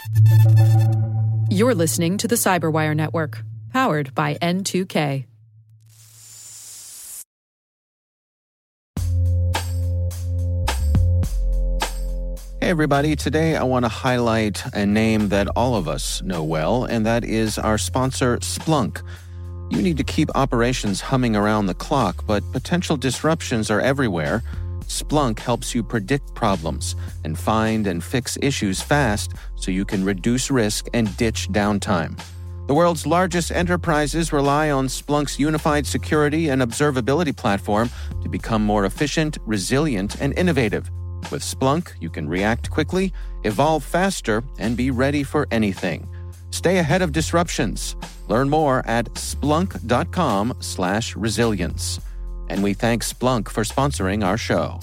You're listening to the Cyberwire Network, powered by N2K. Hey everybody, today I want to highlight a name that all of us know well, and that is our sponsor, Splunk. You need to keep operations humming around the clock, but potential disruptions are everywhere. Splunk helps you predict problems and find and fix issues fast so you can reduce risk and ditch downtime. The world's largest enterprises rely on Splunk's unified security and observability platform to become more efficient, resilient, and innovative. With Splunk, you can react quickly, evolve faster, and be ready for anything. Stay ahead of disruptions. Learn more at splunk.com/resilience. And we thank Splunk for sponsoring our show.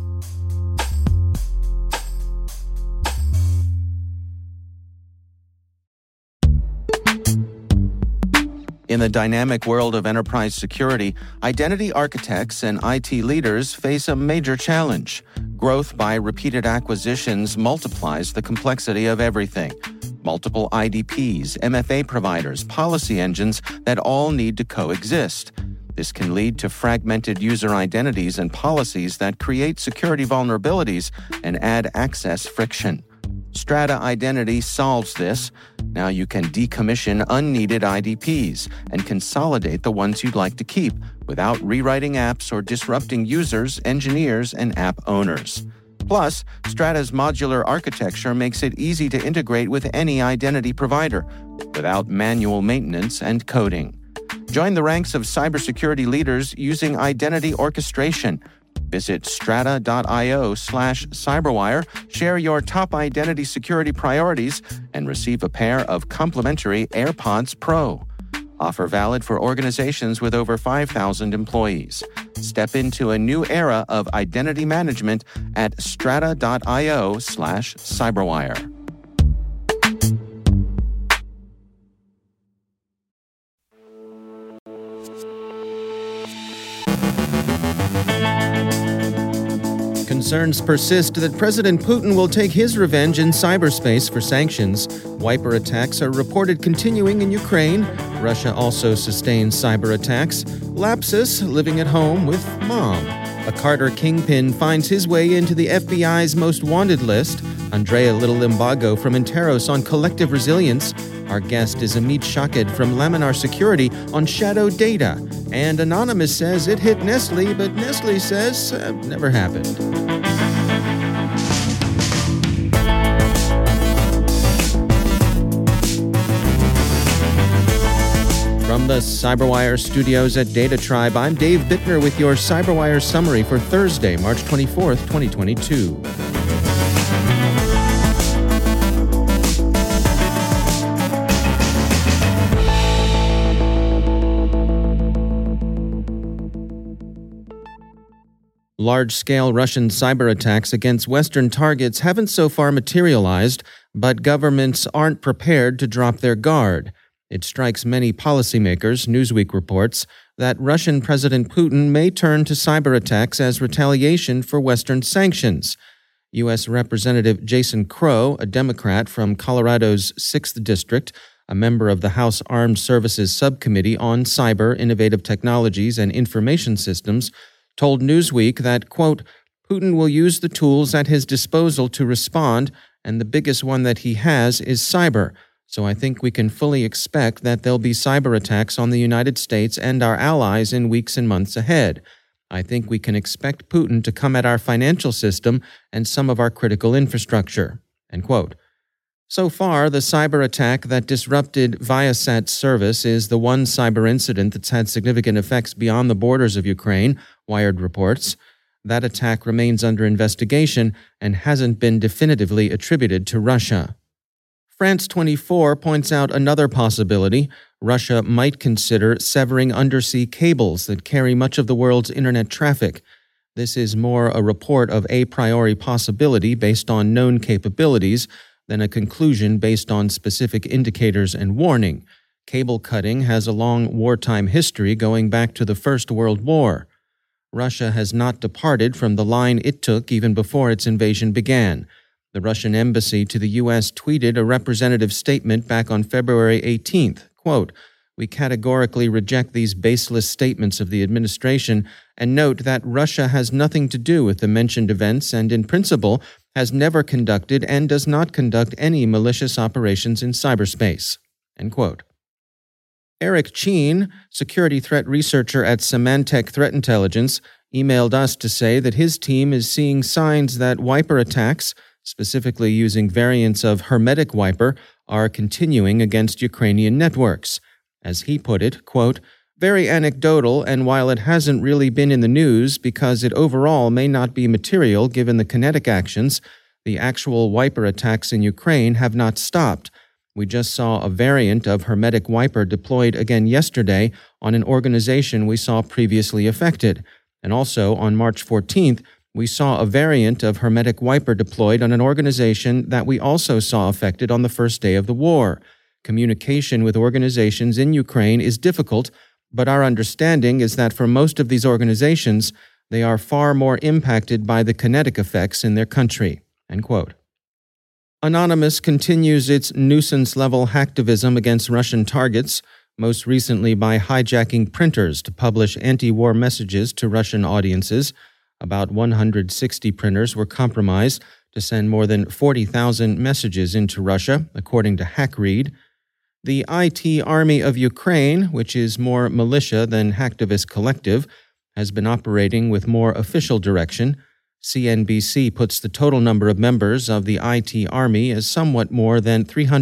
In the dynamic world of enterprise security, identity architects and IT leaders face a major challenge. Growth by repeated acquisitions multiplies the complexity of everything. Multiple IDPs, MFA providers, policy engines that all need to coexist. This can lead to fragmented user identities and policies that create security vulnerabilities and add access friction. Strata Identity solves this. Now you can decommission unneeded IDPs and consolidate the ones you'd like to keep without rewriting apps or disrupting users, engineers, and app owners. Plus, Strata's modular architecture makes it easy to integrate with any identity provider without manual maintenance and coding. Join the ranks of cybersecurity leaders using identity orchestration. Visit strata.io/cyberwire, share your top identity security priorities, and receive a pair of complimentary AirPods Pro. Offer valid for organizations with over 5,000 employees. Step into a new era of identity management at strata.io/cyberwire. Concerns persist that President Putin will take his revenge in cyberspace for sanctions. Wiper attacks are reported continuing in Ukraine. Russia also sustains cyber attacks. Lapsus living at home with mom. A Carter kingpin finds his way into the FBI's most wanted list. Andrea Little-Limbago from Interos on collective resilience. Our guest is Amit Shaked from Laminar Security on shadow data. And Anonymous says it hit Nestle, but Nestle says never happened. From the Cyberwire studios at Data Tribe, I'm Dave Bittner with your Cyberwire summary for Thursday, March 24th, 2022. Large-scale Russian cyber attacks against Western targets haven't so far materialized, but governments aren't prepared to drop their guard. It strikes many policymakers, Newsweek reports, that Russian President Putin may turn to cyber attacks as retaliation for Western sanctions. U.S. Representative Jason Crow, a Democrat from Colorado's 6th District, a member of the House Armed Services Subcommittee on Cyber, Innovative Technologies, and Information Systems, told Newsweek that, quote, Putin will use the tools at his disposal to respond, and the biggest one that he has is cyber. So I think we can fully expect that there'll be cyber attacks on the United States and our allies in weeks and months ahead. I think we can expect Putin to come at our financial system and some of our critical infrastructure, end quote. So far, the cyber attack that disrupted Viasat's service is the one cyber incident that's had significant effects beyond the borders of Ukraine, Wired reports. That attack remains under investigation and hasn't been definitively attributed to Russia. France 24 points out another possibility. Russia might consider severing undersea cables that carry much of the world's internet traffic. This is more a report of a priori possibility based on known capabilities than a conclusion based on specific indicators and warning. Cable cutting has a long wartime history going back to the First World War. Russia has not departed from the line it took even before its invasion began. The Russian embassy to the U.S. tweeted a representative statement back on February 18th, quote, "We categorically reject these baseless statements of the administration and note that Russia has nothing to do with the mentioned events and, in principle, has never conducted and does not conduct any malicious operations in cyberspace." End quote. Eric Cheen, security threat researcher at Symantec Threat Intelligence, emailed us to say that his team is seeing signs that wiper attacks, specifically using variants of Hermetic Wiper, are continuing against Ukrainian networks. As he put it, quote, "Very anecdotal, and while it hasn't really been in the news because it overall may not be material given the kinetic actions, the actual wiper attacks in Ukraine have not stopped. We just saw a variant of Hermetic Wiper deployed again yesterday on an organization we saw previously affected. And also, on March 14th, we saw a variant of Hermetic Wiper deployed on an organization that we also saw affected on the first day of the war. Communication with organizations in Ukraine is difficult, but our understanding is that for most of these organizations, they are far more impacted by the kinetic effects in their country." End quote. Anonymous continues its nuisance-level hacktivism against Russian targets, most recently by hijacking printers to publish anti-war messages to Russian audiences. About 160 printers were compromised to send more than 40,000 messages into Russia, according to HackRead. The IT Army of Ukraine, which is more militia than hacktivist collective, has been operating with more official direction. CNBC puts the total number of members of the IT Army as somewhat more than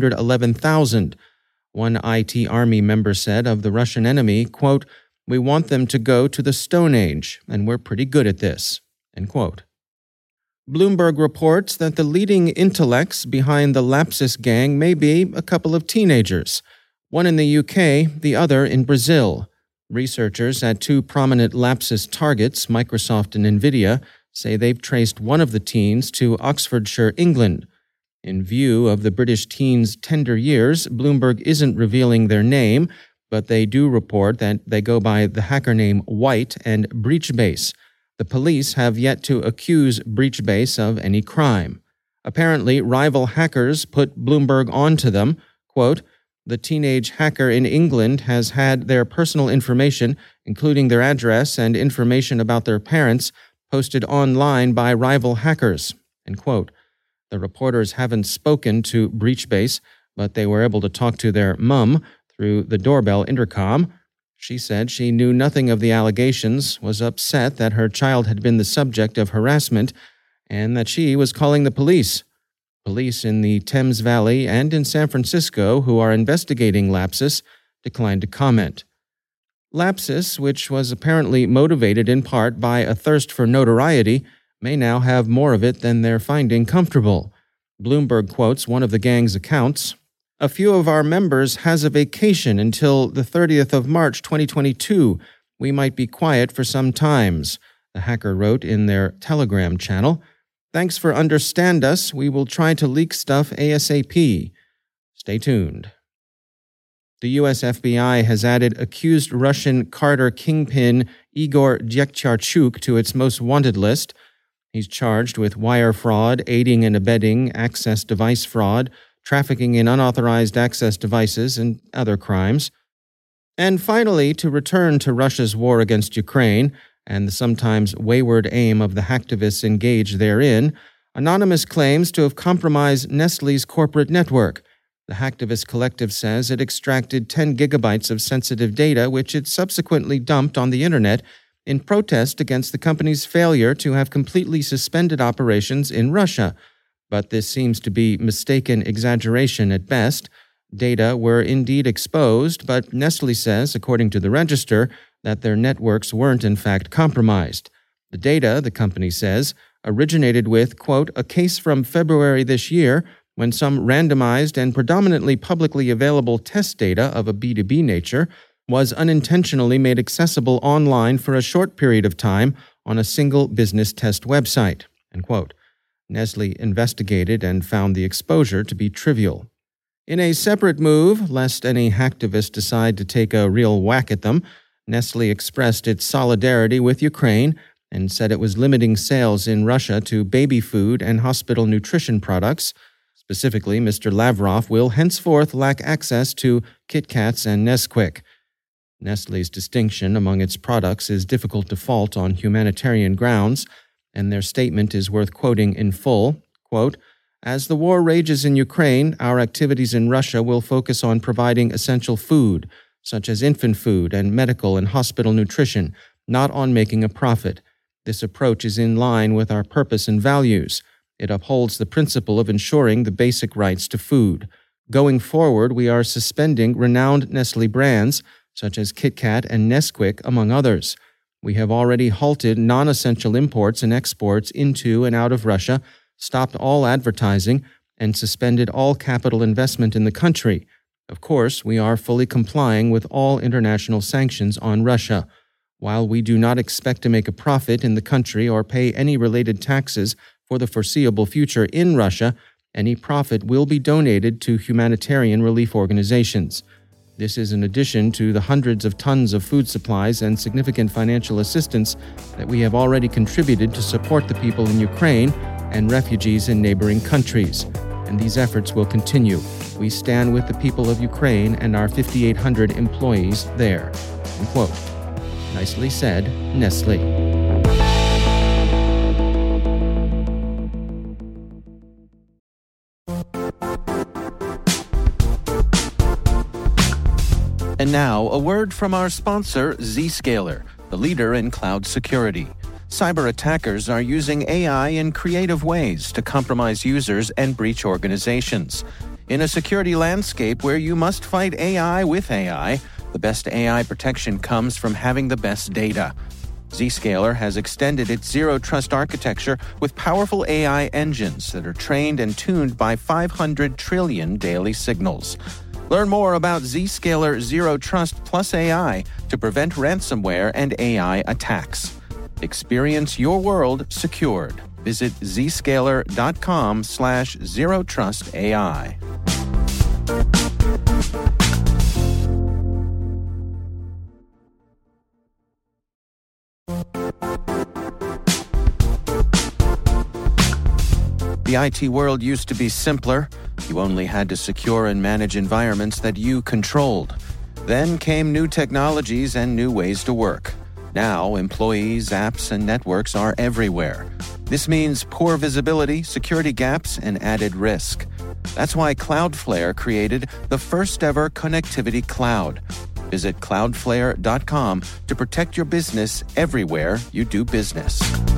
311,000. One IT Army member said of the Russian enemy, quote, "We want them to go to the Stone Age, and we're pretty good at this." End quote. Bloomberg reports that the leading intellects behind the Lapsus gang may be a couple of teenagers, one in the UK, the other in Brazil. Researchers at two prominent Lapsus targets, Microsoft and NVIDIA, say they've traced one of the teens to Oxfordshire, England. In view of the British teens' tender years, Bloomberg isn't revealing their name, but they do report that they go by the hacker name White and Breachbase. The police have yet to accuse Breachbase of any crime. Apparently, rival hackers put Bloomberg onto them. Quote, "The teenage hacker in England has had their personal information, including their address and information about their parents, posted online by rival hackers." End quote. The reporters haven't spoken to Breachbase, but they were able to talk to their mum through the doorbell intercom. She said she knew nothing of the allegations, was upset that her child had been the subject of harassment, and that she was calling the police. Police in the Thames Valley and in San Francisco, who are investigating Lapsus, declined to comment. Lapsus, which was apparently motivated in part by a thirst for notoriety, may now have more of it than they're finding comfortable. Bloomberg quotes one of the gang's accounts. "A few of our members has a vacation until the 30th of March 2022. We might be quiet for some times," the hacker wrote in their Telegram channel. "Thanks for understand us. We will try to leak stuff ASAP. Stay tuned." The U.S. FBI has added accused Russian Carter kingpin Igor Dyekyarchuk to its most wanted list. He's charged with wire fraud, aiding and abetting access device fraud, trafficking in unauthorized access devices, and other crimes. And finally, to return to Russia's war against Ukraine and the sometimes wayward aim of the hacktivists engaged therein, Anonymous claims to have compromised Nestlé's corporate network. The hacktivist collective says it extracted 10 gigabytes of sensitive data, which it subsequently dumped on the internet in protest against the company's failure to have completely suspended operations in Russia. But this seems to be mistaken exaggeration at best. Data were indeed exposed, but Nestlé says, according to the Register, that their networks weren't in fact compromised. The data, the company says, originated with, quote, "a case from February this year when some randomized and predominantly publicly available test data of a B2B nature was unintentionally made accessible online for a short period of time on a single business test website," end quote. Nestlé investigated and found the exposure to be trivial. In a separate move, lest any hacktivist decide to take a real whack at them, Nestlé expressed its solidarity with Ukraine and said it was limiting sales in Russia to baby food and hospital nutrition products. Specifically, Mr. Lavrov will henceforth lack access to Kit Kats and Nesquik. Nestlé's distinction among its products is difficult to fault on humanitarian grounds, and their statement is worth quoting in full. Quote, "As the war rages in Ukraine, our activities in Russia will focus on providing essential food, such as infant food and medical and hospital nutrition, not on making a profit. This approach is in line with our purpose and values. It upholds the principle of ensuring the basic rights to food. Going forward, we are suspending renowned Nestlé brands, such as Kit Kat and Nesquik, among others. We have already halted non-essential imports and exports into and out of Russia, stopped all advertising, and suspended all capital investment in the country. Of course, we are fully complying with all international sanctions on Russia. While we do not expect to make a profit in the country or pay any related taxes for the foreseeable future in Russia, any profit will be donated to humanitarian relief organizations. This is in addition to the hundreds of tons of food supplies and significant financial assistance that we have already contributed to support the people in Ukraine and refugees in neighboring countries. And these efforts will continue. We stand with the people of Ukraine and our 5,800 employees there." End quote. Nicely said, Nestlé. And now, a word from our sponsor, Zscaler, the leader in cloud security. Cyber attackers are using AI in creative ways to compromise users and breach organizations. In a security landscape where you must fight AI with AI, the best AI protection comes from having the best data. Zscaler has extended its zero-trust architecture with powerful AI engines that are trained and tuned by 500 trillion daily signals. Learn more about Zscaler Zero Trust Plus AI to prevent ransomware and AI attacks. Experience your world secured. Visit zscaler.com/zerotrustai. The IT world used to be simpler. You only had to secure and manage environments that you controlled. Then came new technologies and new ways to work. Now, employees, apps, and networks are everywhere. This means poor visibility, security gaps, and added risk. That's why Cloudflare created the first-ever connectivity cloud. Visit cloudflare.com to protect your business everywhere you do business.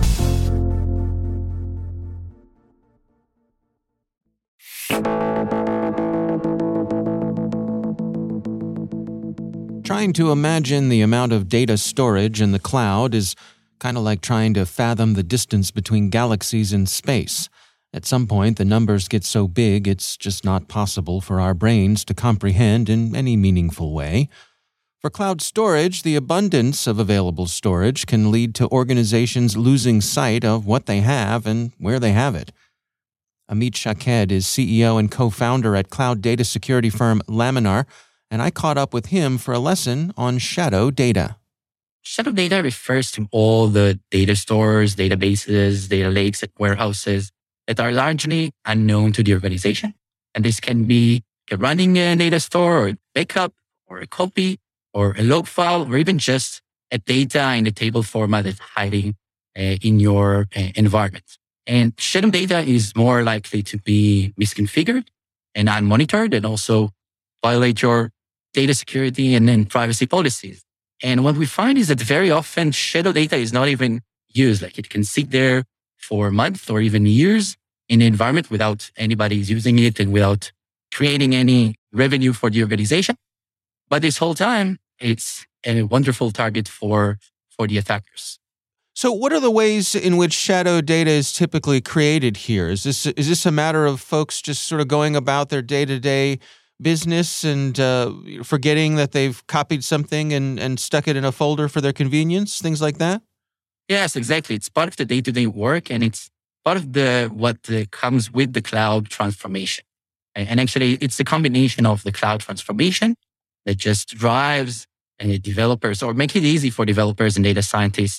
Trying to imagine the amount of data storage in the cloud is kind of like trying to fathom the distance between galaxies in space. At some point, the numbers get so big it's just not possible for our brains to comprehend in any meaningful way. For cloud storage, the abundance of available storage can lead to organizations losing sight of what they have and where they have it. Amit Shaked is CEO and co-founder at cloud data security firm Laminar, and I caught up with him for a lesson on shadow data. Shadow data refers to all the data stores, databases, data lakes, and warehouses that are largely unknown to the organization. And this can be running a data store or a backup or a copy or a log file or even just a data in a table format that's hiding in your environment. And shadow data is more likely to be misconfigured and unmonitored and also violate your data security and then privacy policies. And what we find is that very often shadow data is not even used. Like it can sit there for months or even years in the environment without anybody using it and without creating any revenue for the organization. But this whole time, it's a wonderful target for the attackers. So what are the ways in which shadow data is typically created here? Is this a matter of folks just sort of going about their day-to-day business and forgetting that they've copied something and stuck it in a folder for their convenience, things like that? Yes, exactly. It's part of the day-to-day work, and it's part of what comes with the cloud transformation. And actually, it's the combination of the cloud transformation that just drives developers or make it easy for developers and data scientists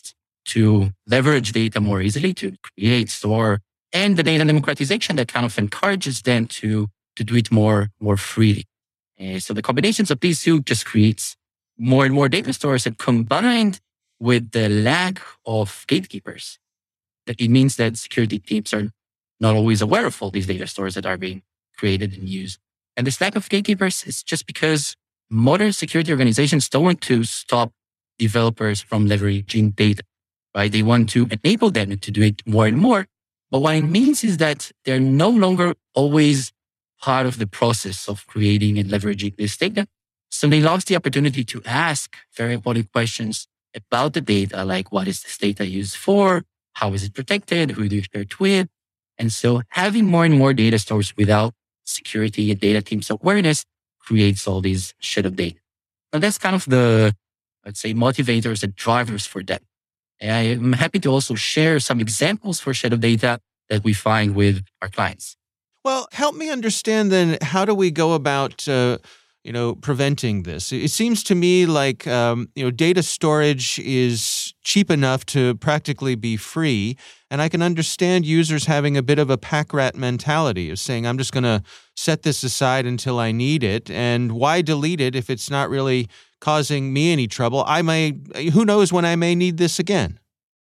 to leverage data more easily, to create, store, and the data democratization that kind of encourages them to do it more freely. So the combinations of these two just creates more and more data stores, and combined with the lack of gatekeepers, that it means that security teams are not always aware of all these data stores that are being created and used. And this lack of gatekeepers is just because modern security organizations don't want to stop developers from leveraging data, right? They want to enable them to do it more and more. But what it means is that they're no longer always part of the process of creating and leveraging this data. So they lost the opportunity to ask very important questions about the data, like what is this data used for? How is it protected? Who do you share it with? And so having more and more data stores without security and data teams awareness creates all these shed of data. And that's kind of the, let's say, motivators and drivers for that. And I'm happy to also share some examples for shed of data that we find with our clients. Well, help me understand then, how do we go about, preventing this? It seems to me like, data storage is cheap enough to practically be free. And I can understand users having a bit of a pack rat mentality of saying, I'm just going to set this aside until I need it. And why delete it if it's not really causing me any trouble? Who knows when I may need this again?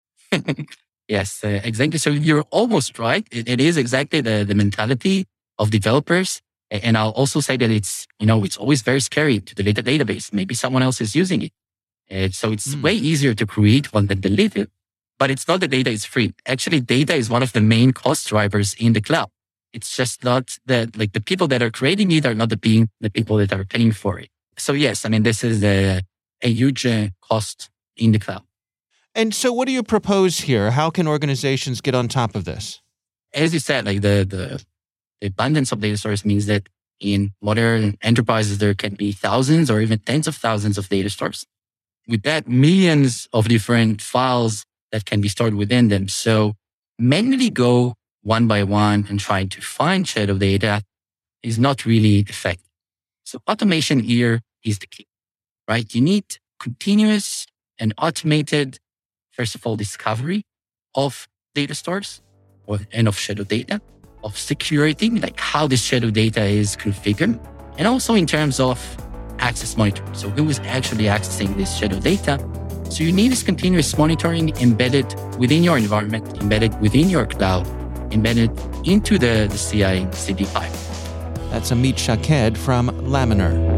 Yes, exactly. So you're almost right. It is exactly the mentality of developers. And I'll also say that it's always very scary to delete a database. Maybe someone else is using it. And so it's way easier to create one than delete it. But it's not that data is free. Actually, data is one of the main cost drivers in the cloud. It's just not that, like, the people that are creating it are not the people that are paying for it. So yes, this is a huge cost in the cloud. And so what do you propose here? How can organizations get on top of this? As you said, like the abundance of data stores means that in modern enterprises, there can be thousands or even tens of thousands of data stores. With that, millions of different files that can be stored within them. So manually go one by one and trying to find shed of data is not really effective. So automation here is the key, right? You need continuous and automated, first of all, discovery of data stores and of shed of data, of security, like how this shed of data is configured, and also in terms of access monitoring. So who is actually accessing this shed of data? So you need this continuous monitoring embedded within your environment, embedded within your cloud, embedded into the CI/CD pipe. That's Amit Shaked from Laminar.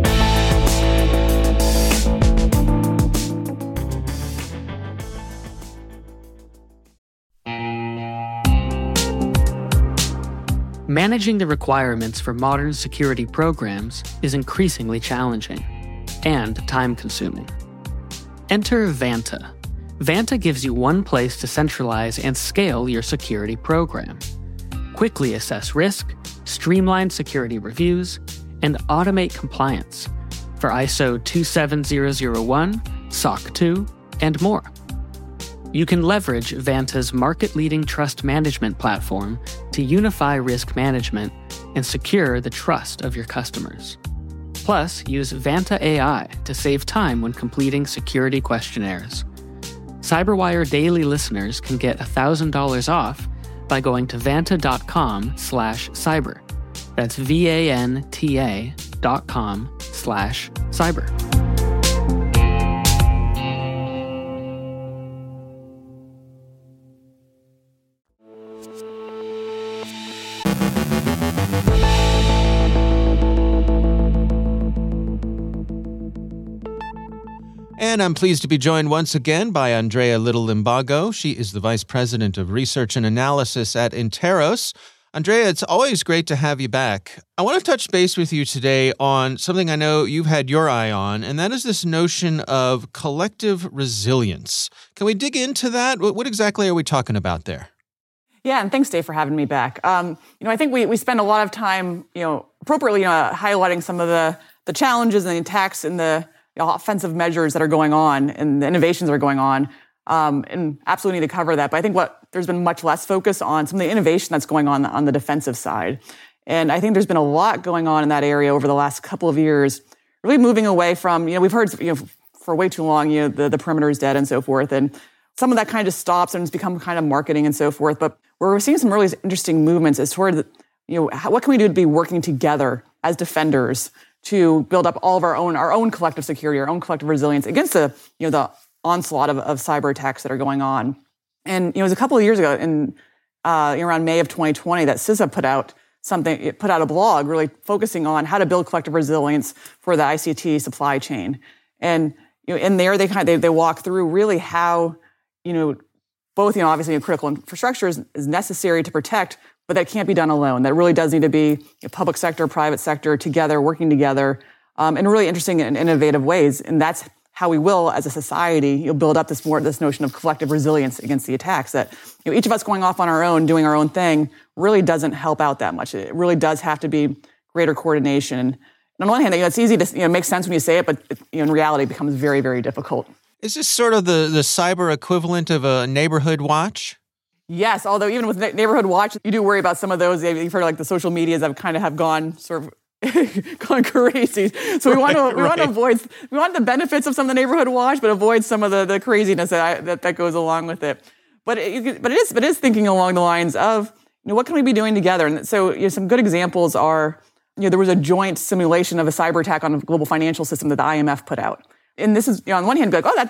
Managing the requirements for modern security programs is increasingly challenging and time-consuming. Enter Vanta. Vanta gives you one place to centralize and scale your security program. Quickly assess risk, streamline security reviews, and automate compliance for ISO 27001, SOC 2, and more. You can leverage Vanta's market-leading trust management platform to unify risk management and secure the trust of your customers. Plus, use Vanta AI to save time when completing security questionnaires. CyberWire Daily listeners can get $1,000 off by going to vanta.com/cyber. That's VANTA.com/cyber. And I'm pleased to be joined once again by Andrea Little-Limbago. She is the Vice President of Research and Analysis at Interos. Andrea, it's always great to have you back. I want to touch base with you today on something I know you've had your eye on, and that is this notion of collective resilience. Can we dig into that? What exactly are we talking about there? Yeah, and thanks, Dave, for having me back. I think we spend a lot of time, appropriately, highlighting some of the challenges and the attacks and the offensive measures that are going on and the innovations that are going on, and absolutely need to cover that. But I think there's been much less focus on some of the innovation that's going on the defensive side. And I think there's been a lot going on in that area over the last couple of years, really moving away from, we've heard, for way too long, the perimeter is dead and so forth. And some of that kind of just stops and it's become kind of marketing and so forth. But where we're seeing some really interesting movements is toward, what can we do to be working together as defenders to build up all of our own collective security, our own collective resilience against the onslaught of cyber attacks that are going on. And it was a couple of years ago, around May of 2020, that CISA put out a blog really focusing on how to build collective resilience for the ICT supply chain. And in there, they walk through really how both obviously critical infrastructure is necessary to protect, but that can't be done alone. That really does need to be public sector, private sector together, working together in really interesting and innovative ways. And that's how we will, as a society, build up this notion of collective resilience against the attacks. That each of us going off on our own, doing our own thing, really doesn't help out that much. It really does have to be greater coordination. And on one hand, it's easy to make sense when you say it, but in reality, it becomes very, very difficult. Is this sort of the cyber equivalent of a neighborhood watch? Yes, although even with neighborhood watch, you do worry about some of those. You've heard the social medias have gone sort of gone crazy. So we want to avoid the benefits of some of the neighborhood watch, but avoid some of the craziness that goes along with it. But it is thinking along the lines of what can we be doing together? And so some good examples are there was a joint simulation of a cyber attack on a global financial system that the IMF put out. And this is, on one hand,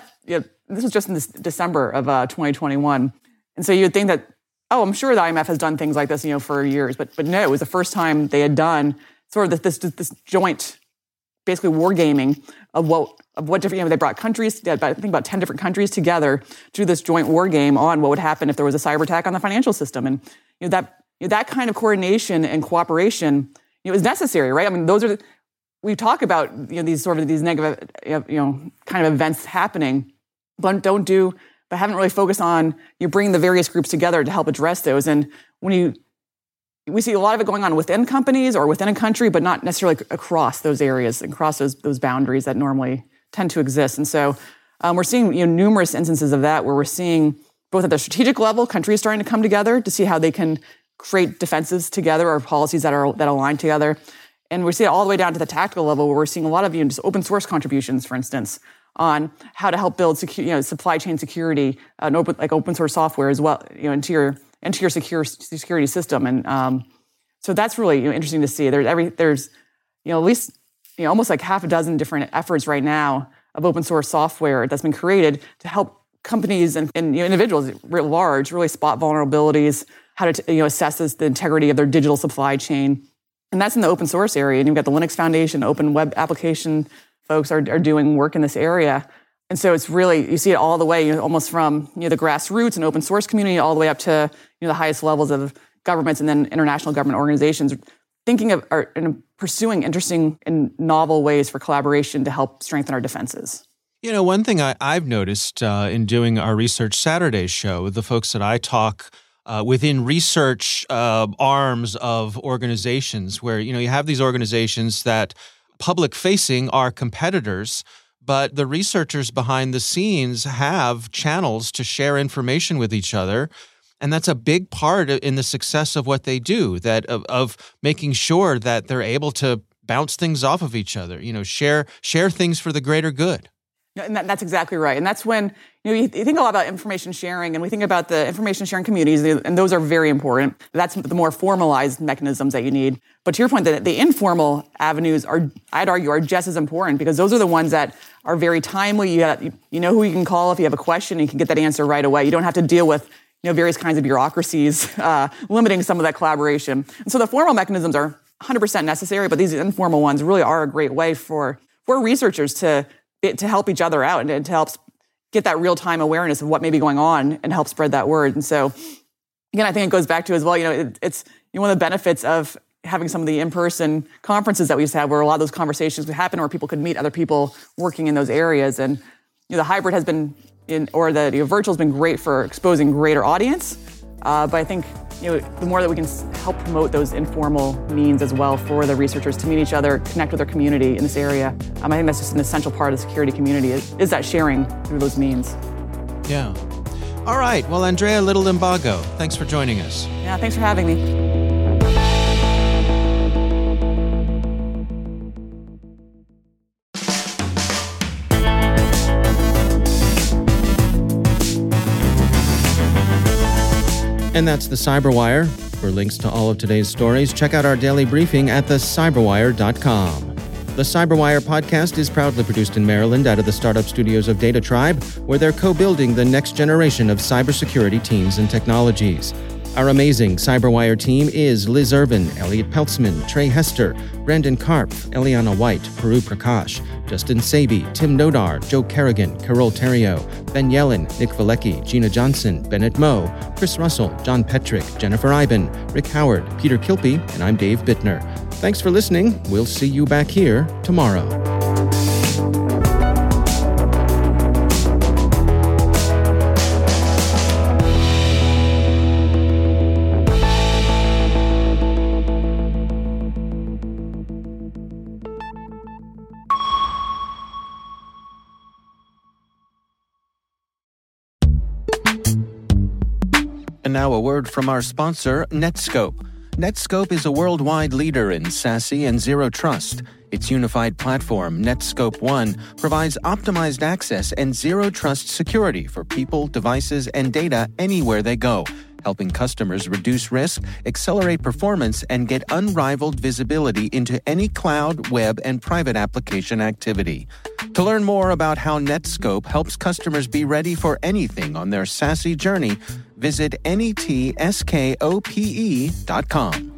this was just in this December of 2021. And so you'd think that, I'm sure the IMF has done things like this, for years. But no, it was the first time they had done sort of this joint, basically wargaming of what different, they brought countries, I think about 10 different countries together to do this joint war game on what would happen if there was a cyber attack on the financial system. And that kind of coordination and cooperation, is necessary, right? I mean, we talk about these negative kind of events happening, but haven't really focused on bringing the various groups together to help address those. And we see a lot of it going on within companies or within a country, but not necessarily across those areas, across those boundaries that normally tend to exist. And so we're seeing numerous instances of that where we're seeing both at the strategic level, countries starting to come together to see how they can create defenses together or policies that align together. And we see it all the way down to the tactical level where we're seeing a lot of just open source contributions, for instance, on how to help build supply chain security and open source software as well, into your security system. And so that's really interesting to see. There's at least almost like half a dozen different efforts right now of open source software that's been created to help companies and individuals writ large really spot vulnerabilities, how to assess the integrity of their digital supply chain. And that's in the open source area. And you've got the Linux Foundation, open web application folks are doing work in this area. And so it's really, you see it all the way, almost from the grassroots and open source community all the way up to the highest levels of governments and then international government organizations thinking of and pursuing interesting and novel ways for collaboration to help strengthen our defenses. One thing I've noticed in doing our Research Saturday show with the folks that I talk within research arms of organizations where, you have these organizations that public-facing are competitors, but the researchers behind the scenes have channels to share information with each other. And that's a big part in the success of what they do, that of making sure that they're able to bounce things off of each other, share things for the greater good. And that's exactly right. And that's when you think a lot about information sharing, and we think about the information sharing communities, and those are very important. That's the more formalized mechanisms that you need. But to your point, the informal avenues I'd argue, are just as important, because those are the ones that are very timely. You know who you can call if you have a question, and you can get that answer right away. You don't have to deal with various kinds of bureaucracies limiting some of that collaboration. And so the formal mechanisms are 100% necessary, but these informal ones really are a great way for researchers to help each other out and to help get that real-time awareness of what may be going on and help spread that word. And so, again, I think it goes back to as well, it's one of the benefits of having some of the in-person conferences that we used to have, where a lot of those conversations would happen, where people could meet other people working in those areas. And the hybrid has been, the virtual has been great for exposing greater audience. But I think the more that we can help promote those informal means as well for the researchers to meet each other, connect with their community in this area, I think that's just an essential part of the security community is that sharing through those means. Yeah. All right. Well, Andrea Little-Limbago, thanks for joining us. Yeah, thanks for having me. And that's the Cyberwire. For links to all of today's stories, check out our daily briefing at thecyberwire.com. The Cyberwire podcast is proudly produced in Maryland out of the startup studios of Data Tribe, where they're co-building the next generation of cybersecurity teams and technologies. Our amazing Cyberwire team is Liz Irvin, Elliot Peltzman, Trey Hester, Brandon Karpf, Eliana White, Puru Prakash, Justin Sabi, Tim Nodar, Joe Kerrigan, Carol Terrio, Ben Yellen, Nick Valecki, Gina Johnson, Bennett Moe, Chris Russell, John Petrick, Jennifer Iben, Rick Howard, Peter Kilpie, and I'm Dave Bittner. Thanks for listening. We'll see you back here tomorrow. And now a word from our sponsor, Netskope. Netskope is a worldwide leader in SASE and Zero Trust. Its unified platform, Netskope One, provides optimized access and Zero Trust security for people, devices, and data anywhere they go, helping customers reduce risk, accelerate performance, and get unrivaled visibility into any cloud, web, and private application activity. To learn more about how Netskope helps customers be ready for anything on their SASE journey, visit netskope.com.